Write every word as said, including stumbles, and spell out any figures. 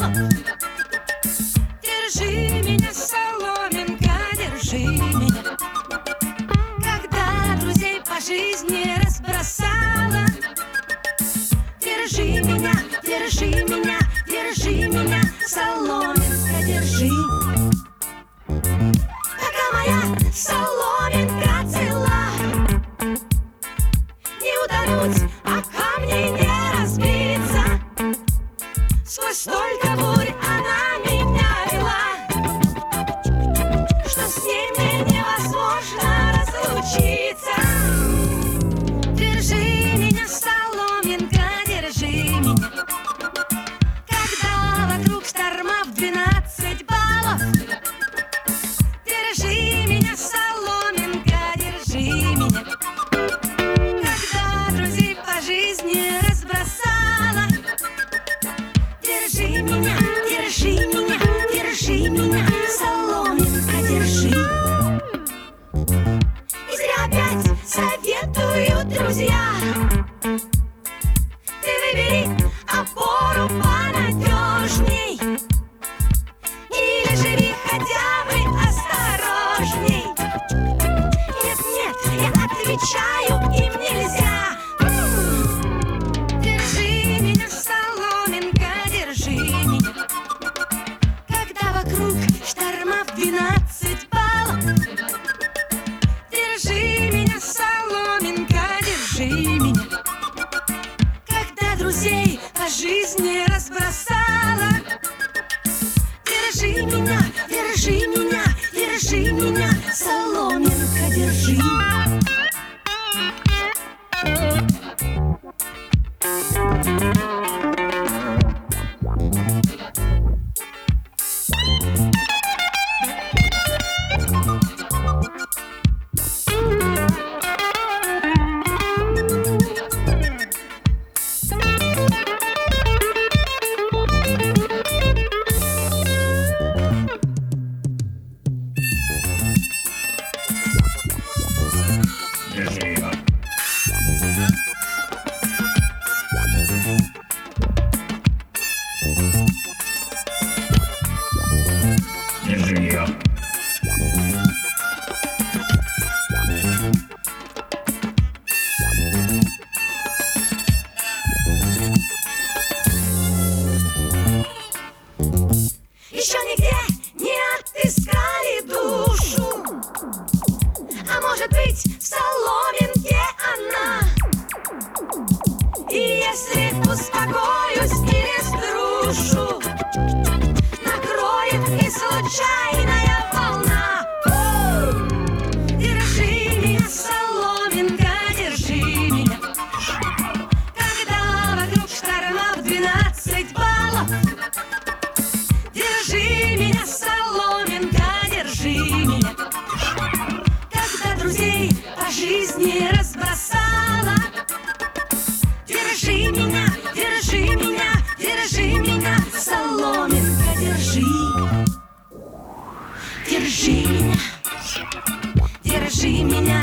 баллов. Держи меня, соломинка, держи меня. Когда друзей по жизни разбросала, держи меня, держи меня, держи меня, соломинка, держи. Пока моя соломинка цела, не утонуть, а камни не разбиться. Сквозь столько бурь она меня вела, что с ней мне невозможно разлучиться. Держи меня, соломинка, держи меня. Когда вокруг шторма в двенадцать баллов, держи меня, соломинка, держи меня. Когда друзей по жизни разбросала, держи меня, держи меня, держи меня, соломинка, держи. И зря опять советуют друзья: ты выбери опору понадежней, или живи хотя бы осторожней. Нет, нет, я отвечаю, им нельзя. Держи меня, соломинка, держи меня. Когда вокруг шторма в двенадцать баллов, держи меня, соломинка, держи меня. Когда друзей по жизни разбросала, держи меня, держи меня, держи меня, соломинка, держи. Держи ее. Еще нигде не отыскали душу, а может быть, в соломинке она. И если успокоюсь или струшу, накроет и случайная волна. Держи меня, соломинка, держи меня. Когда вокруг шторма в двенадцать баллов, держи меня, соломинка, держи меня. Когда друзей по жизни разбросала, держи меня, держи меня, держи меня, соломинка, держи. Держи меня, держи меня.